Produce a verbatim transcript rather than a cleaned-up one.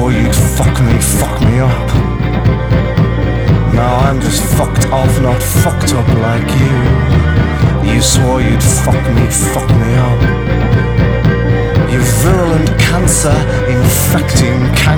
swore you'd fuck me, fuck me up. Now I'm just fucked off, not fucked up like you. You swore you'd fuck me, fuck me up. You virulent cancer infecting cancer.